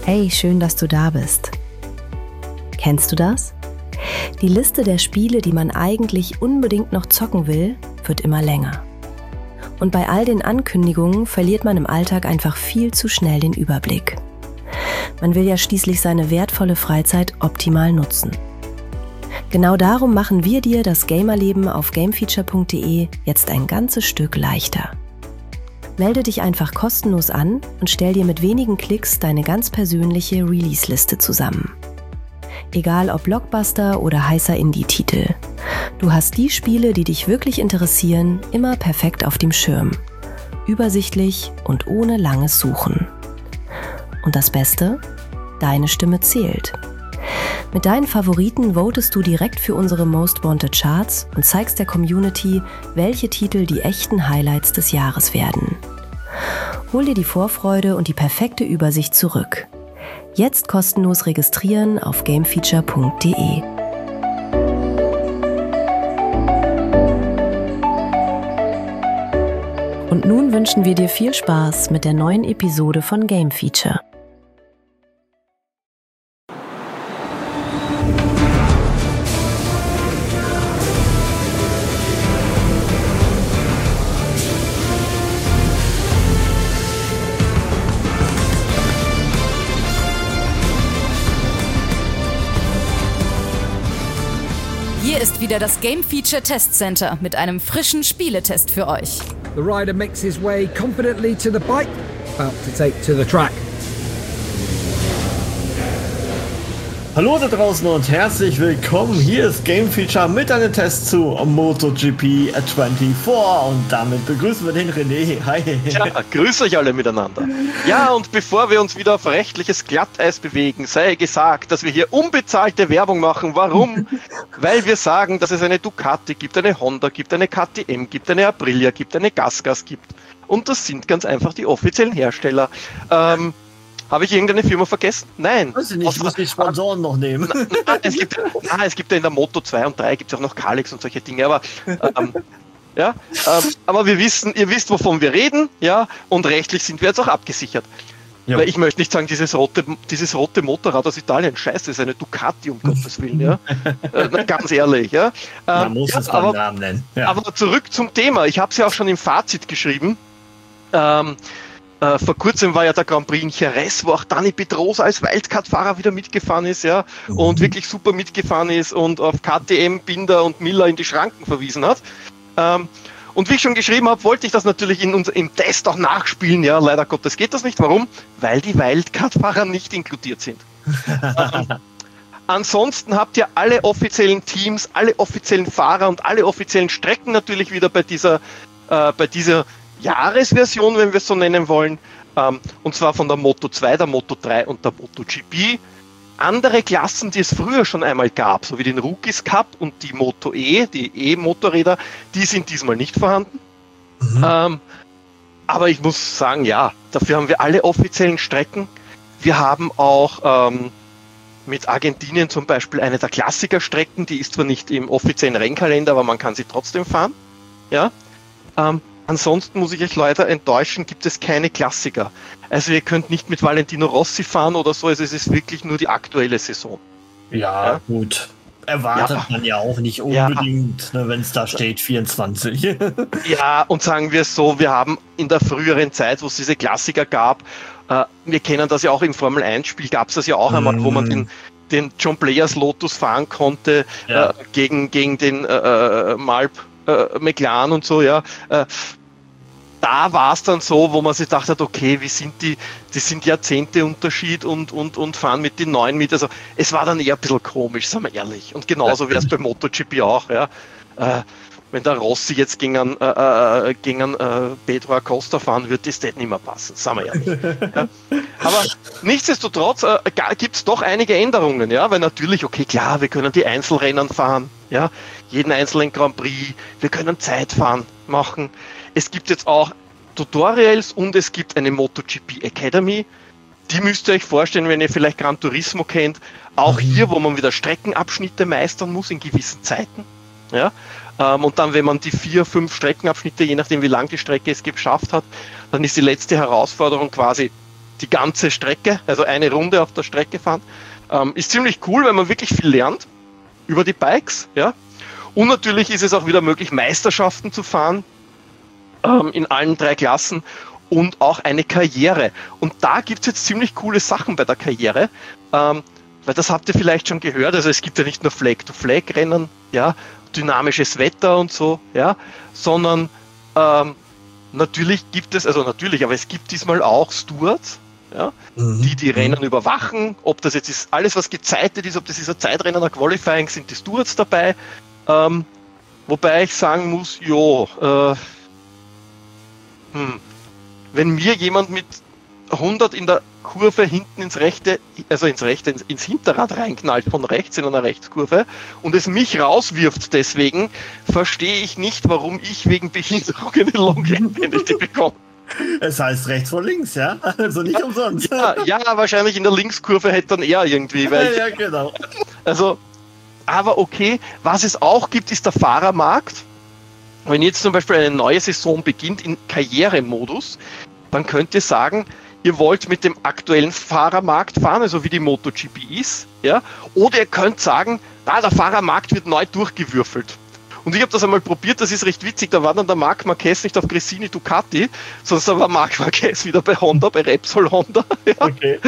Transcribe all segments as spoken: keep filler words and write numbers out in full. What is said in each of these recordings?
Hey, schön, dass du da bist. Kennst du das? Die Liste der Spiele, die man eigentlich unbedingt noch zocken will, wird immer länger. Und bei all den Ankündigungen verliert man im Alltag einfach viel zu schnell den Überblick. Man will ja schließlich seine wertvolle Freizeit optimal nutzen. Genau darum machen wir dir das Gamerleben auf gamefeature punkt de jetzt ein ganzes Stück leichter. Melde dich einfach kostenlos an und stell dir mit wenigen Klicks deine ganz persönliche Release-Liste zusammen. Egal ob Blockbuster oder heißer Indie-Titel. Du hast die Spiele, die dich wirklich interessieren, immer perfekt auf dem Schirm. Übersichtlich und ohne langes Suchen. Und das Beste? Deine Stimme zählt. Mit deinen Favoriten votest du direkt für unsere Most Wanted Charts und zeigst der Community, welche Titel die echten Highlights des Jahres werden. Hol dir die Vorfreude und die perfekte Übersicht zurück. Jetzt kostenlos registrieren auf gamefeature punkt de. Und nun wünschen wir dir viel Spaß mit der neuen Episode von Game Feature. Hier ist wieder das Game Feature Test Center mit einem frischen Spieletest für euch. The rider makes his way confidently to the bike, about to take to the track. Hallo da draußen und herzlich willkommen. Hier ist Game Feature mit einem Test zu MotoGP vierundzwanzig und damit begrüßen wir den René. Hi. Ja, grüß euch alle miteinander. Ja, und bevor wir uns wieder auf rechtliches Glatteis bewegen, sei gesagt, dass wir hier unbezahlte Werbung machen. Warum? Weil wir sagen, dass es eine Ducati gibt, eine Honda gibt, eine K T M gibt, eine Aprilia gibt, eine GasGas gibt. Und das sind ganz einfach die offiziellen Hersteller. Ähm, Habe ich irgendeine Firma vergessen? Nein. Weiß ich nicht, ich muss die Sponsoren noch nehmen. Na, na, es, gibt, na, es gibt ja in der Moto zwei und drei gibt es auch noch Kalex und solche Dinge, aber ähm, ja, ähm, aber wir wissen, ihr wisst, wovon wir reden, ja, und rechtlich sind wir jetzt auch abgesichert. Ja. Weil ich möchte nicht sagen, dieses rote, dieses rote Motorrad aus Italien, scheiße, das ist eine Ducati, um Gottes Willen, ja. äh, na, ganz ehrlich, ja. Ähm, Man muss ja, es beim aber, Namen nennen. Ja. Aber zurück zum Thema, ich habe es ja auch schon im Fazit geschrieben. Ähm, Uh, vor kurzem war ja der Grand Prix in Jerez, wo auch Dani Pedrosa als Wildcard-Fahrer wieder mitgefahren ist, ja, mhm. und wirklich super mitgefahren ist und auf K T M, Binder und Miller in die Schranken verwiesen hat. Um, und wie ich schon geschrieben habe, wollte ich das natürlich in unser, im Test auch nachspielen, ja, leider Gottes geht das nicht. Warum? Weil die Wildcard-Fahrer nicht inkludiert sind. um, ansonsten habt ihr alle offiziellen Teams, alle offiziellen Fahrer und alle offiziellen Strecken natürlich wieder bei dieser, uh, bei dieser Jahresversion, wenn wir es so nennen wollen, ähm, und zwar von der Moto zwei, der Moto drei und der MotoGP. Andere Klassen, die es früher schon einmal gab, so wie den Rookies Cup und die Moto E, die E-Motorräder, die sind diesmal nicht vorhanden. Mhm. Ähm, aber ich muss sagen, ja, dafür haben wir alle offiziellen Strecken. Wir haben auch ähm, mit Argentinien zum Beispiel eine der Klassikerstrecken, die ist zwar nicht im offiziellen Rennkalender, aber man kann sie trotzdem fahren. Ja. Ähm, Ansonsten muss ich euch leider enttäuschen, gibt es keine Klassiker. Also ihr könnt nicht mit Valentino Rossi fahren oder so, also es ist wirklich nur die aktuelle Saison. Ja, ja. Gut. Erwartet ja. man ja auch nicht unbedingt, ja. ne, wenn es da steht vierundzwanzig. Ja, und sagen wir es so, wir haben in der früheren Zeit, wo es diese Klassiker gab, äh, wir kennen das ja auch im Formel eins Spiel, gab es das ja auch mm. einmal, wo man den, den John Players Lotus fahren konnte, ja. äh, gegen, gegen den äh, Malp äh, McLaren und so, ja. Äh, Da war es dann so, wo man sich gedacht hat, okay, wie sind die, die sind Jahrzehnte Unterschied und, und, und fahren mit den neuen mit. Also es war dann eher ein bisschen komisch, sagen wir ehrlich. Und genauso wäre es bei MotoGP auch. Ja. Äh, wenn der Rossi jetzt gegen einen, äh, gegen einen äh, Pedro Acosta fahren würde, das nicht mehr passen, sagen wir ehrlich. Ja. Aber nichtsdestotrotz äh, gibt es doch einige Änderungen, ja, weil natürlich, okay, klar, wir können die Einzelrennen fahren, ja, jeden einzelnen Grand Prix, wir können Zeitfahren machen. Es gibt jetzt auch Tutorials und es gibt eine MotoGP Academy. Die müsst ihr euch vorstellen, wenn ihr vielleicht Gran Turismo kennt. Auch hier, wo man wieder Streckenabschnitte meistern muss in gewissen Zeiten. Ja? Ähm, und dann, wenn man die vier, fünf Streckenabschnitte, je nachdem wie lang die Strecke ist, geschafft hat, dann ist die letzte Herausforderung quasi die ganze Strecke, also eine Runde auf der Strecke fahren. Ähm, ist ziemlich cool, weil man wirklich viel lernt über die Bikes. Ja? Und natürlich ist es auch wieder möglich, Meisterschaften zu fahren ähm, in allen drei Klassen und auch eine Karriere. Und da gibt es jetzt ziemlich coole Sachen bei der Karriere, ähm, weil das habt ihr vielleicht schon gehört, also es gibt ja nicht nur Flag-to-Flag-Rennen, ja, dynamisches Wetter und so, ja, sondern ähm, natürlich gibt es, also natürlich, aber es gibt diesmal auch Stewards, ja, mhm. die die Rennen überwachen, ob das jetzt ist, alles was gezeitet ist, ob das ist ein Zeitrennen oder Qualifying, sind die Stewards dabei, ähm, wobei ich sagen muss, jo, äh, hm, wenn mir jemand mit hundert in der Kurve hinten ins rechte, also ins rechte, ins, ins Hinterrad reinknallt von rechts in einer Rechtskurve und es mich rauswirft deswegen, verstehe ich nicht, warum ich wegen Behinderung eine Long Penalty bekomme. Es heißt rechts vor links, ja? Also nicht ja, umsonst. Ja, ja, wahrscheinlich in der Linkskurve hätte dann er irgendwie. Weil ja, ja, genau. Also, aber okay, was es auch gibt, ist der Fahrermarkt. Wenn jetzt zum Beispiel eine neue Saison beginnt in Karrieremodus, dann könnt ihr sagen, ihr wollt mit dem aktuellen Fahrermarkt fahren, also wie die MotoGP ist, ja, oder ihr könnt sagen, ah, der Fahrermarkt wird neu durchgewürfelt. Und ich habe das einmal probiert, das ist recht witzig, da war dann der Marc Marquez nicht auf Gresini Ducati, sondern da war Marc Marquez wieder bei Honda, bei Repsol Honda, ja, okay.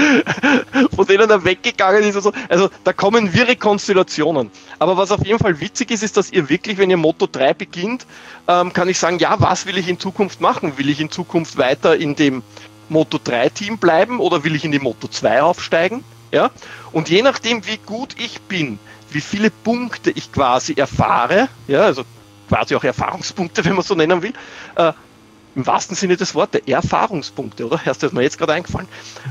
Von denen er weggegangen ist. Also, also da kommen wirre Konstellationen. Aber was auf jeden Fall witzig ist, ist, dass ihr wirklich, wenn ihr Moto drei beginnt, ähm, kann ich sagen, ja, was will ich in Zukunft machen? Will ich in Zukunft weiter in dem Moto drei Team bleiben oder will ich in die Moto zwei aufsteigen? Ja? Und je nachdem, wie gut ich bin, wie viele Punkte ich quasi erfahre, ja, also quasi auch Erfahrungspunkte, wenn man so nennen will, äh, im wahrsten Sinne des Wortes, Erfahrungspunkte, oder? Erst ist mir jetzt gerade eingefallen.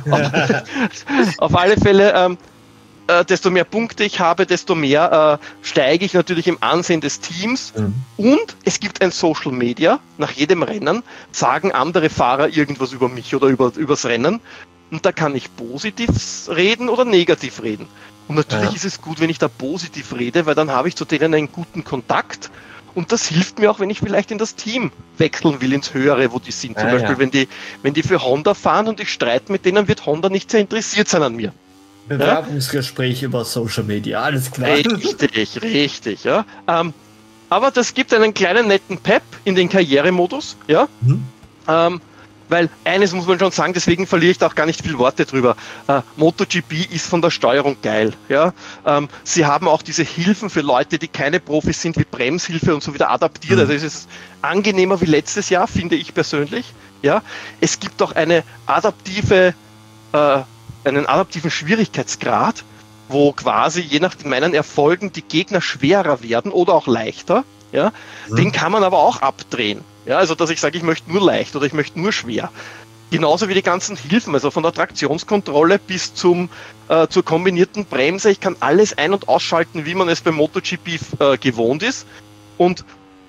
Ja. Auf alle Fälle, ähm, äh, desto mehr Punkte ich habe, desto mehr äh, steige ich natürlich im Ansehen des Teams. Mhm. Und es gibt ein Social Media, nach jedem Rennen sagen andere Fahrer irgendwas über mich oder über übers Rennen. Und da kann ich positiv reden oder negativ reden. Und natürlich ja. ist es gut, wenn ich da positiv rede, weil dann habe ich zu denen einen guten Kontakt. Und das hilft mir auch, wenn ich vielleicht in das Team wechseln will, ins Höhere, wo die sind. Zum ja, Beispiel, ja. wenn die, wenn die für Honda fahren und ich streite mit denen, wird Honda nicht sehr interessiert sein an mir. Bewerbungsgespräch ja? über Social Media, alles klar. Richtig, richtig, ja. Ähm, aber das gibt einen kleinen netten Pep in den Karrieremodus, ja. Mhm. Ähm, weil eines muss man schon sagen, deswegen verliere ich da auch gar nicht viel Worte drüber. Äh, MotoGP ist von der Steuerung geil. Ja? Ähm, sie haben auch diese Hilfen für Leute, die keine Profis sind, wie Bremshilfe und so wieder adaptiert. Mhm. Also es ist angenehmer wie letztes Jahr, finde ich persönlich. Ja? Es gibt auch eine adaptive, äh, einen adaptiven Schwierigkeitsgrad, wo quasi je nach meinen Erfolgen die Gegner schwerer werden oder auch leichter. Ja? Mhm. Den kann man aber auch abdrehen. Ja, also dass ich sage, ich möchte nur leicht oder ich möchte nur schwer. Genauso wie die ganzen Hilfen, also von der Traktionskontrolle bis zum, äh, zur kombinierten Bremse. Ich kann alles ein- und ausschalten, wie man es beim MotoGP äh, gewohnt ist. Und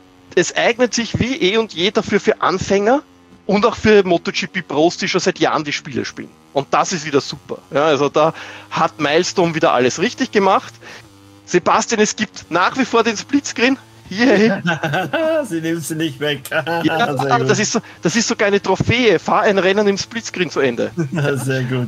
es eignet sich wie eh und je dafür für Anfänger und auch für MotoGP-Pros, die schon seit Jahren die Spiele spielen. Und das ist wieder super. Ja, also da hat Milestone wieder alles richtig gemacht. Sebastian, es gibt nach wie vor den Splitscreen. Yeah. Sie nimmt sie nicht weg. Ja, aber das ist, so, das ist sogar eine Trophäe. Fahr ein Rennen im Splitscreen zu Ende. Sehr gut.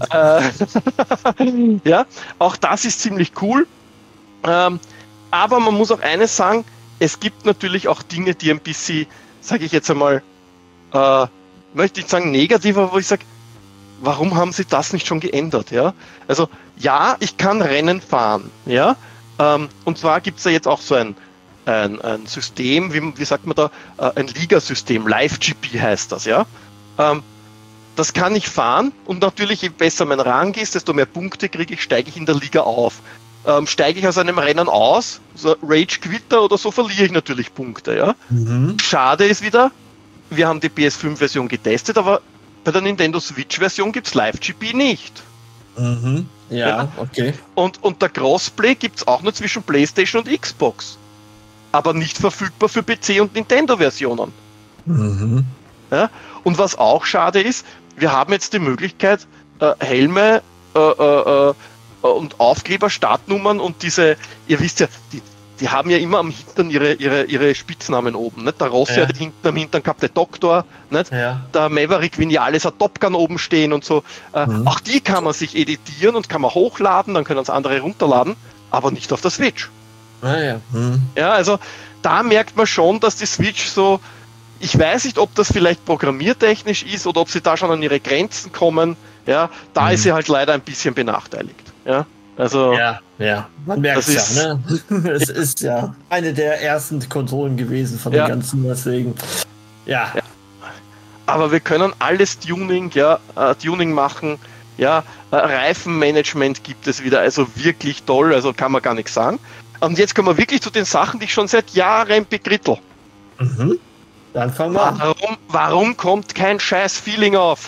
Äh, ja, auch das ist ziemlich cool. Ähm, aber man muss auch eines sagen, es gibt natürlich auch Dinge, die ein bisschen, sage ich jetzt einmal, äh, möchte ich sagen negativer, wo ich sage, warum haben sie das nicht schon geändert? Ja? Also ja, ich kann Rennen fahren. Ja? Ähm, und zwar gibt es ja jetzt auch so ein Ein, ein System, wie, wie sagt man da, ein Ligasystem, Live-G P heißt das, ja. Ähm, das kann ich fahren und natürlich, je besser mein Rang ist, desto mehr Punkte kriege ich, steige ich in der Liga auf. Ähm, steige ich aus einem Rennen aus, so Rage-Quitter oder so, verliere ich natürlich Punkte, ja. Mhm. Schade ist wieder, wir haben die P S fünf Version getestet, aber bei der Nintendo Switch-Version gibt es Live-G P nicht. Mhm. Ja, ja, okay. Und, und der Crossplay gibt es auch nur zwischen PlayStation und Xbox. Aber nicht verfügbar für P C- und Nintendo-Versionen. Mhm. Ja? Und was auch schade ist, wir haben jetzt die Möglichkeit, äh, Helme äh, äh, äh, und Aufkleber, Startnummern und diese, ihr wisst ja, die, die haben ja immer am Hintern ihre, ihre, ihre Spitznamen oben. Nicht? Der Rossi Ja. hat hinten am Hintern gehabt, der Doktor, nicht? Ja. Der Maverick Vinales hat Top Gun oben stehen und so. Äh, Mhm. Auch die kann man sich editieren und kann man hochladen, dann können es andere runterladen, aber nicht auf der Switch. Ah, ja. Hm. Ja, also da merkt man schon, dass die Switch so, ich weiß nicht, ob das vielleicht programmiertechnisch ist oder ob sie da schon an ihre Grenzen kommen. Ja, da Mhm. ist sie halt leider ein bisschen benachteiligt. Ja, also Ja, ja, man merkt Das es ist- ja, ne? Es ist ja eine der ersten Konsolen gewesen von Ja. den ganzen, deswegen. Ja, Ja. aber wir können alles Tuning, ja, äh, Tuning machen. Ja, äh, Reifenmanagement gibt es wieder, also wirklich toll, also kann man gar nichts sagen. Und jetzt kommen wir wirklich zu den Sachen, die ich schon seit Jahren bekrittel. Mhm. Dann fangen wir an. Warum, warum kommt kein scheiß Feeling auf?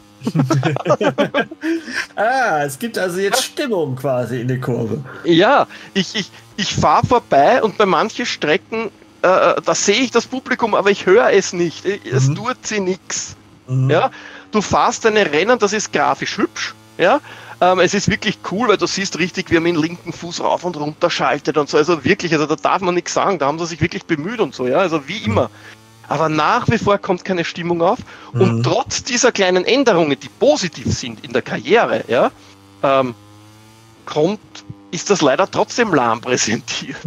Ah, es gibt also jetzt Stimmung quasi in der Kurve. Ja, ich, ich, ich fahre vorbei und bei manchen Strecken, äh, da sehe ich das Publikum, aber ich höre es nicht. Es Mhm. tut sie nichts. Mhm. Ja, du fährst deine Rennen, das ist grafisch hübsch. Ja, ähm, es ist wirklich cool, weil du siehst richtig, wie man den linken Fuß rauf und runter schaltet und so. Also wirklich, also da darf man nichts sagen. Da haben sie sich wirklich bemüht und so. Ja, also wie immer. Aber nach wie vor kommt keine Stimmung auf. Und Mhm. trotz dieser kleinen Änderungen, die positiv sind in der Karriere, ja, ähm, kommt, ist das leider trotzdem lahm präsentiert.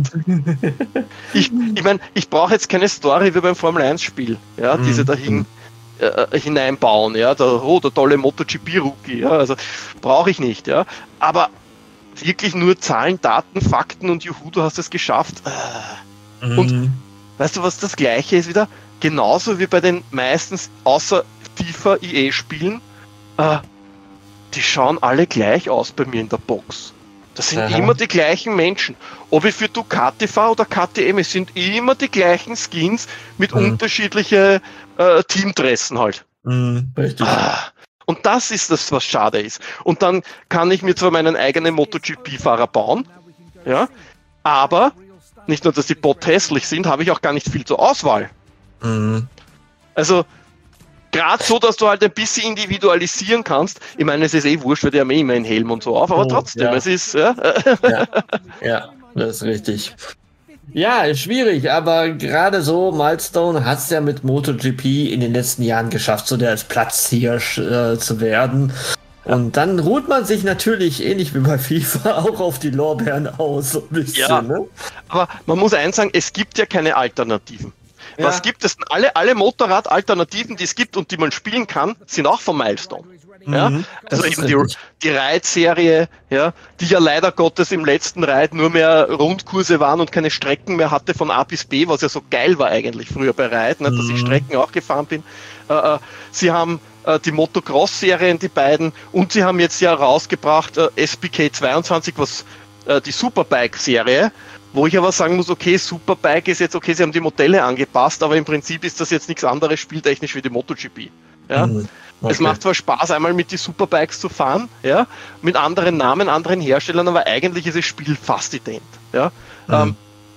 ich ich meine, ich brauche jetzt keine Story wie beim Formel eins Spiel, ja, Mhm. diese dahin äh, hineinbauen, ja, der, oh, der tolle MotoGP-Rookie, ja, also brauche ich nicht, ja, aber wirklich nur Zahlen, Daten, Fakten und juhu, du hast es geschafft. Äh. Und Mhm. weißt du, was das Gleiche ist wieder? Genauso wie bei den meistens außer FIFA E A-Spielen, äh, die schauen alle gleich aus bei mir in der Box. Das sind Aha. immer die gleichen Menschen. Ob ich für Ducati fahre oder K T M, es sind immer die gleichen Skins mit Mhm. unterschiedlichen äh, Teamdressen halt. Mhm. Richtig. Ah, und das ist das, was schade ist. Und dann kann ich mir zwar meinen eigenen MotoGP-Fahrer bauen, ja, aber nicht nur, dass die Bot hässlich sind, habe ich auch gar nicht viel zur Auswahl. Mhm. Also, gerade so, dass du halt ein bisschen individualisieren kannst. Ich meine, es ist eh wurscht, weil die haben eh immer einen Helm und so auf, aber Oh, trotzdem, ja. es ist, ja, Ja. Ja, das ist richtig. Ja, ist schwierig, aber gerade so, Milestone hat es ja mit MotoGP in den letzten Jahren geschafft, so der als Platzhirsch äh, zu werden. Und dann ruht man sich natürlich, ähnlich wie bei FIFA, auch auf die Lorbeeren aus. So ein bisschen, Ja. ne? aber man muss eins sagen, es gibt ja keine Alternativen. Ja. Was gibt es denn? Alle, alle Motorrad-Alternativen, die es gibt und die man spielen kann, sind auch von Milestone. Ja? Mhm, das Also ist eben die, richtig. die Ride-Serie, ja, die ja leider Gottes im letzten Ride nur mehr Rundkurse waren und keine Strecken mehr hatte von A bis B, was ja so geil war eigentlich früher bei Ride, ne, dass ich Mhm. Strecken auch gefahren bin. Äh, äh, sie haben äh, die Motocross-Serien, die beiden, und sie haben jetzt ja rausgebracht äh, S B K zweiundzwanzig, was äh, die Superbike-Serie, wo ich aber sagen muss, okay, Superbike ist jetzt, okay, sie haben die Modelle angepasst, aber im Prinzip ist das jetzt nichts anderes spieltechnisch wie die MotoGP. Ja? Mhm. Es Okay. macht zwar Spaß, einmal mit die Superbikes zu fahren, ja, mit anderen Namen, anderen Herstellern, aber eigentlich ist das Spiel fast ident. Ja. Mhm. Ähm,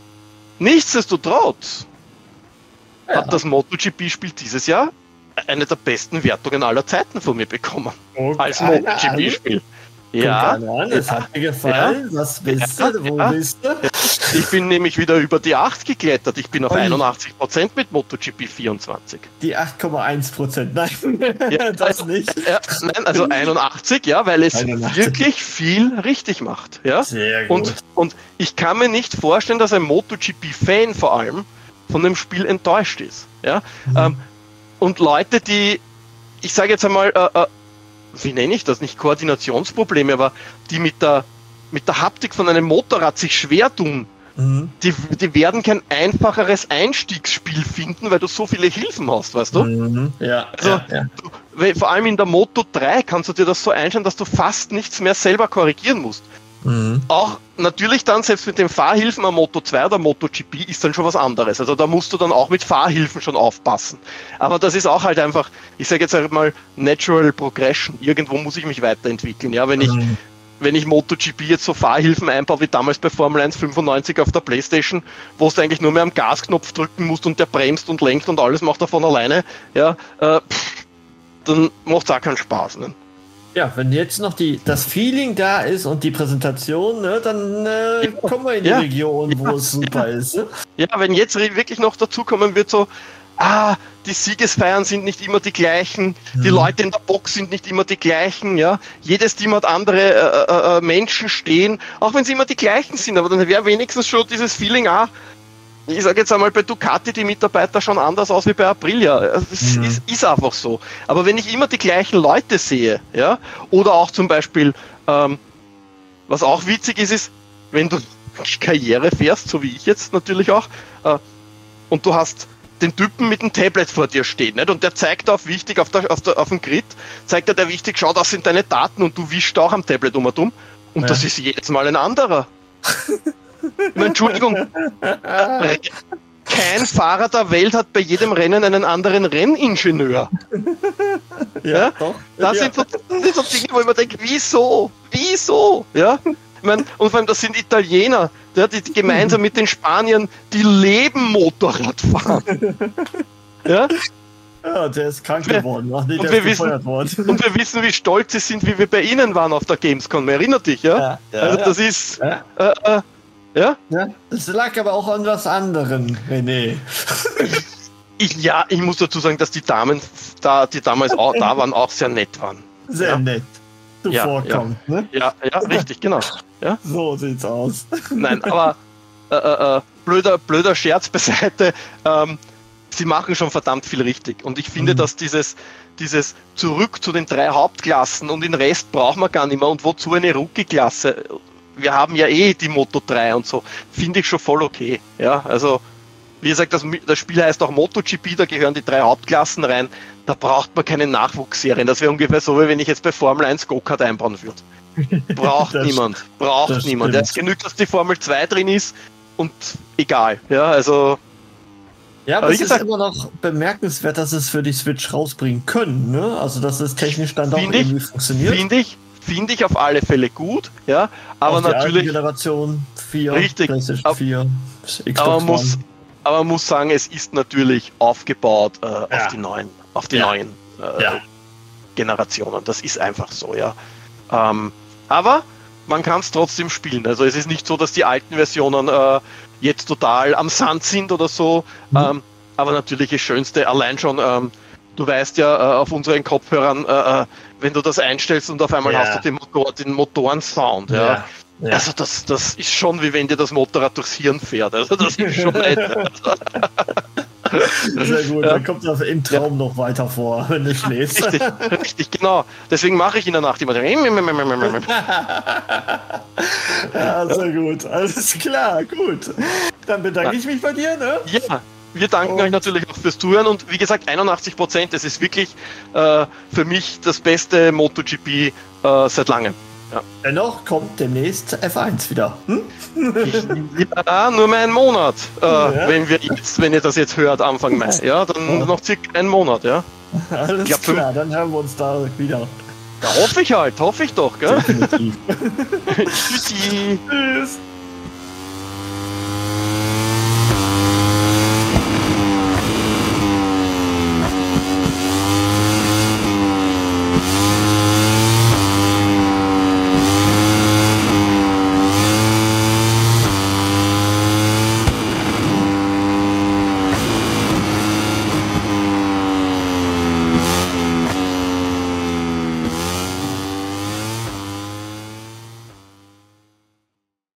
nichtsdestotrotz Ja. hat das MotoGP-Spiel dieses Jahr eine der besten Wertungen aller Zeiten von mir bekommen. Oh, Als keine MotoGP-Spiel. Guck Ja, an, es hat mir gefallen. Was willst Ja, du? Wo ja. bist du? ich bin nämlich wieder über die acht geklettert. Ich bin auf Ui. einundachtzig Prozent mit MotoGP vierundzwanzig. Die acht Komma eins Prozent. Nein, Ja, das also, nicht. Ja, nein, also einundachtzig, ja, weil es einundachtzig. wirklich viel richtig macht. Ja? Sehr gut. Und, und ich kann mir nicht vorstellen, dass ein MotoGP-Fan vor allem von dem Spiel enttäuscht ist. Ja? Mhm. Ähm, und Leute, die, ich sage jetzt einmal, äh, äh, wie nenne ich das, nicht Koordinationsprobleme, aber die mit der, mit der Haptik von einem Motorrad sich schwer tun, Mhm. die, die werden kein einfacheres Einstiegsspiel finden, weil du so viele Hilfen hast, weißt du? Mhm. Ja, Also, ja, ja. du, weil vor allem in der Moto drei kannst du dir das so einstellen, dass du fast nichts mehr selber korrigieren musst. Mhm. Auch natürlich dann, selbst mit den Fahrhilfen am Moto zwei oder MotoGP ist dann schon was anderes. Also da musst du dann auch mit Fahrhilfen schon aufpassen. Aber das ist auch halt einfach, ich sage jetzt einmal, Natural Progression. Irgendwo muss ich mich weiterentwickeln. Ja, wenn ich, Mhm. wenn ich MotoGP jetzt so Fahrhilfen einbaue, wie damals bei Formel eins fünfundneunzig auf der Playstation, wo du eigentlich nur mehr am Gasknopf drücken musst und der bremst und lenkt und alles macht er von alleine, ja, äh, pff, dann macht es auch keinen Spaß. Ne? Ja, wenn jetzt noch die, das Feeling da ist und die Präsentation, ne, dann äh, kommen wir in die ja. Region, wo ja. es super ja. ist. Ne? Ja, wenn jetzt wirklich noch dazukommen wird, so, ah, die Siegesfeiern sind nicht immer die gleichen, mhm. die Leute in der Box sind nicht immer die gleichen, ja. Jedes Team hat andere äh, äh, Menschen stehen, auch wenn sie immer die gleichen sind, aber dann wäre wenigstens schon dieses Feeling, ah, ich sage jetzt einmal bei Ducati die Mitarbeiter schon anders aus wie bei Aprilia. Es mhm. ist, ist einfach so. Aber wenn ich immer die gleichen Leute sehe, ja, oder auch zum Beispiel, ähm, was auch witzig ist, ist, wenn du Karriere fährst, so wie ich jetzt natürlich auch, äh, und du hast den Typen mit dem Tablet vor dir stehen, nicht? Und der zeigt auf wichtig, auf, der, auf, der, auf dem Grid, zeigt er der wichtig, schau, das sind deine Daten und du wischst auch am Tablet um und um. Und ja. das ist jedes Mal ein anderer. Entschuldigung, kein Fahrer der Welt hat bei jedem Rennen einen anderen Renningenieur. Ja, ja? Doch. Das, ja. Sind so, das sind so Dinge, wo ich mir denke, wieso? Wieso? Ja? Ich mein, und vor allem, das sind Italiener, ja, die, die gemeinsam mit den Spaniern die leben Motorradfahren. Ja? Ja, der ist krank geworden. Ach nee, und, der wir ist wissen, worden. und wir wissen, wie stolz sie sind, wie wir bei ihnen waren auf der Gamescom. Erinnert dich, ja? ja, ja also das ja. ist... Ja. Äh, äh, ja? ja? Das lag aber auch an was anderem, René. Ich, ja, ich muss dazu sagen, dass die Damen, da, die damals auch, da waren, auch sehr nett waren. Sehr ja? nett. Du ja, vorkommst, ja. ne? Ja, ja, richtig, genau. Ja? So sieht's aus. Nein, aber äh, äh, blöder, blöder Scherz beiseite. Ähm, sie machen schon verdammt viel richtig. Und ich finde, mhm. dass dieses, dieses zurück zu den drei Hauptklassen und den Rest braucht man gar nicht mehr. Und wozu eine Rookie-Klasse? Wir haben ja eh die Moto drei und so. Finde ich schon voll okay. Ja, also, wie gesagt, das, das Spiel heißt auch MotoGP, da gehören die drei Hauptklassen rein. Da braucht man keine Nachwuchsserien. Das wäre ungefähr so, wie wenn ich jetzt bei Formel eins Go-Kart einbauen würde. Braucht das, niemand. Braucht niemand. Es genügt, dass die Formel zwei drin ist und egal. Ja, also. Ja, aber, aber es gesagt, ist immer noch bemerkenswert, dass es für die Switch rausbringen können, ne? Also, dass es technisch dann doch irgendwie ich, funktioniert. Finde ich, finde ich auf alle Fälle gut, ja. Aber auf natürlich. Die Generation vier, richtig, PlayStation vier, Xbox aber One. muss, aber man muss sagen, es ist natürlich aufgebaut äh, ja. auf die neuen, auf die ja. neuen äh, ja. Generationen. Das ist einfach so, ja. Ähm, aber man kann es trotzdem spielen. Also es ist nicht so, dass die alten Versionen äh, jetzt total am Sand sind oder so. Mhm. Ähm, aber natürlich das Schönste, allein schon, ähm, du weißt ja äh, auf unseren Kopfhörern, äh, wenn du das einstellst und auf einmal ja. hast du den, Motor, den Motorensound. Ja. Ja. Ja. Also das, das ist schon wie wenn dir das Motorrad durchs Hirn fährt. Also das ist schon nett. Sehr gut, ja. dann kommt das im Traum ja. noch weiter vor, wenn du schläfst. Richtig, richtig, genau. Deswegen mache ich in der Nacht immer. Ja, sehr gut. Alles klar, gut. Dann bedanke ich mich bei dir, ne? Ja. Wir danken und euch natürlich auch fürs Zuhören und wie gesagt, einundachtzig Prozent, das ist wirklich äh, für mich das beste MotoGP äh, seit langem. Ja. Dennoch kommt demnächst F eins wieder. Hm? Ja, nur mehr einen Monat, äh, ja. wenn wir jetzt, wenn ihr das jetzt hört, Anfang Mai. Ja, dann oh. noch circa einen Monat, ja. Alles glaub, klar, dann hören wir uns da wieder. Ja, hoffe ich halt, hoffe ich doch, gell? Definitiv. Tschüssi. Tschüss.